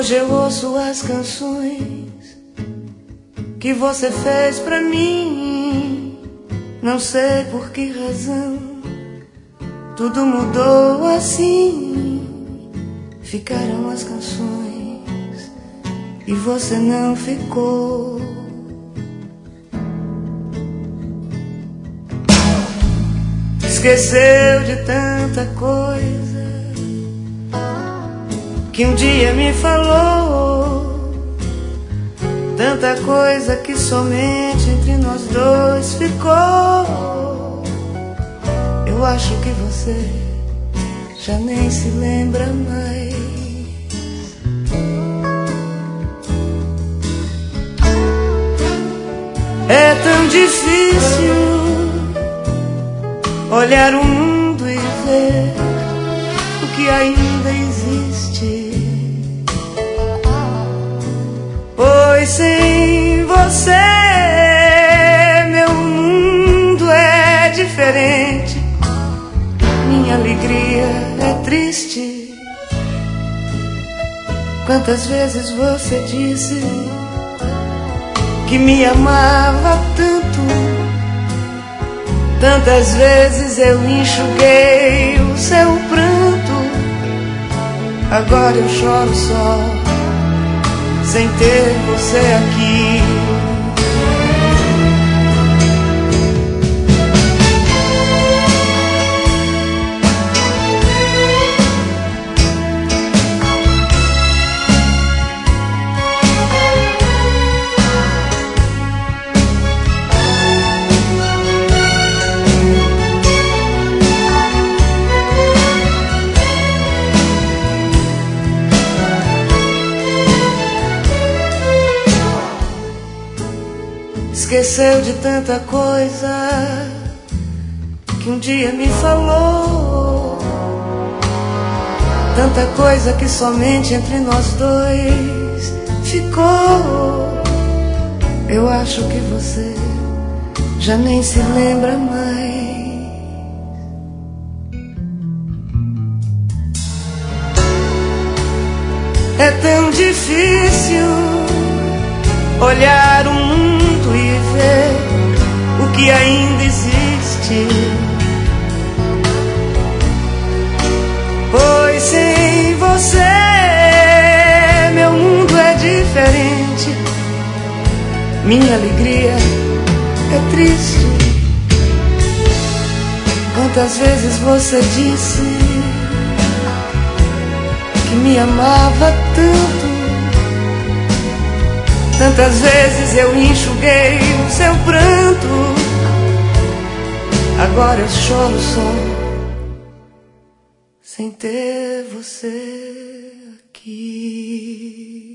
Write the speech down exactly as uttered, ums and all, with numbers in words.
Hoje eu ouço as canções que você fez pra mim. Não sei por que razão tudo mudou assim. Ficaram as canções e você não ficou. Esqueceu de tanta coisa que um dia me falou, tanta coisa que somente entre nós dois ficou. Eu acho que você já nem se lembra mais. É tão difícil olhar o mundo e ver o que ainda existe, pois sem você meu mundo é diferente. Minha alegria é triste. Quantas vezes você disse que me amava tanto, tantas vezes eu enxuguei o seu pranto. Agora eu choro só, sem ter você aqui. Esqueceu de tanta coisa que um dia me falou, tanta coisa que somente entre nós dois ficou. Eu acho que você já nem se lembra mais. É tão difícil olhar o mundo e ver o que ainda existe, pois sem você meu mundo é diferente. Minha alegria é triste. Quantas vezes você disse que me amava tanto, tantas vezes eu enxuguei o seu pranto. Agora eu choro só, sem ter você aqui.